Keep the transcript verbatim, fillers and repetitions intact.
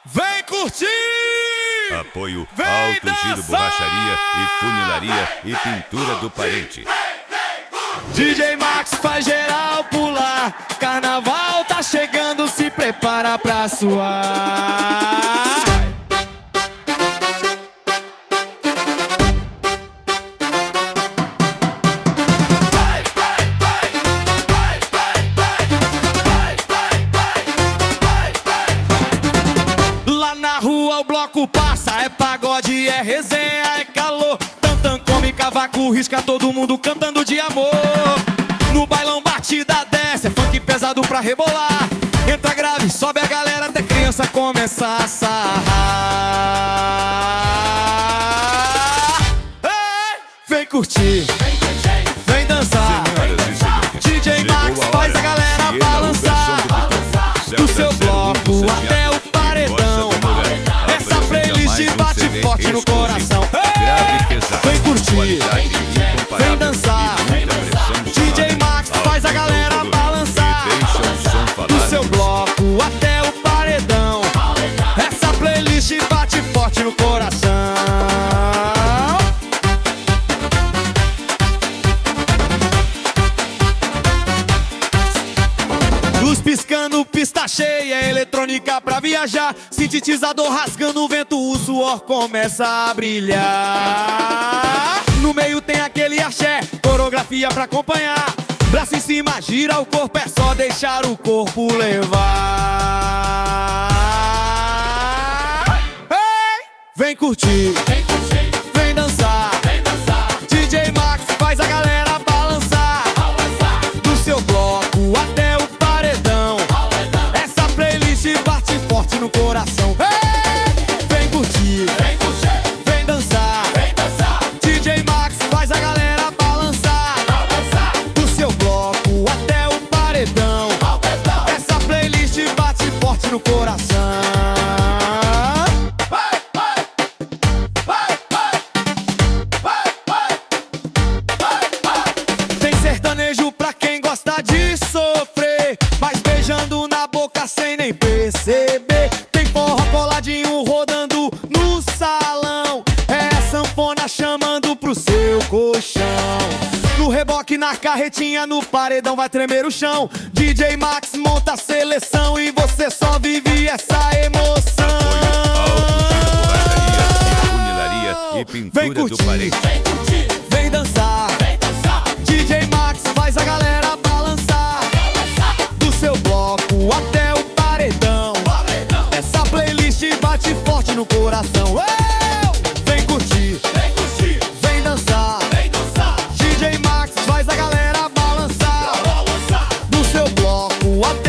Vem curtir! Apoio Vem Alto Giro dançar! Borracharia e Funilaria e Pintura do Parente. D J Max faz geral pular. Carnaval tá chegando, se prepara pra suar. Lá na rua o bloco passa, é pagode, é resenha, é calor. Tantan come cavaco, risca todo mundo cantando de amor. No bailão batida desce, é funk pesado pra rebolar. Entra grave, sobe a galera até criança começar a sarrar. Ei, vem curtir, vem dançar. D J Max faz a galera balançar. Do seu bloco até o paredão. Essa playlist bate forte no coração. Ei, vem curtir, vem dançar. D J Max faz a galera balançar. Do seu bloco até o paredão. Essa playlist bate forte no coração. Luz piscando, pista cheia, eletrônica pra viajar. Sintetizador rasgando o vento, o suor começa a brilhar. No meio tem aquele axé, coreografia pra acompanhar. Braço em cima, gira o corpo, é só deixar o corpo levar. Ei, vem curtir, vem dançar. D J Max faz a galera balançar. Do seu bloco até o paredão. Essa playlist bate forte no coração. Ei, vem curtir, vem dançar. D J Max faz a galera balançar. Do seu bloco até o paredão. Essa playlist bate forte no coração. Tem sertanejo pra quem gosta de sofrer, mas beijando na boca sem nem perceber. Tem forró coladinho rodando no salão. É a sanfona chamando pro seu colchão. No reboque, na carretinha, no paredão vai tremer o chão. D J Max monta a seleção e você só vive essa emoção. Funilaria e Vem Pintura do curtir, Parente. vem dançar. D J Max faz a galera balançar. Do seu bloco até o paredão. Essa playlist bate forte no coração. Eu, vem curtir, vem dançar. D J Max faz a galera balançar. Do seu bloco até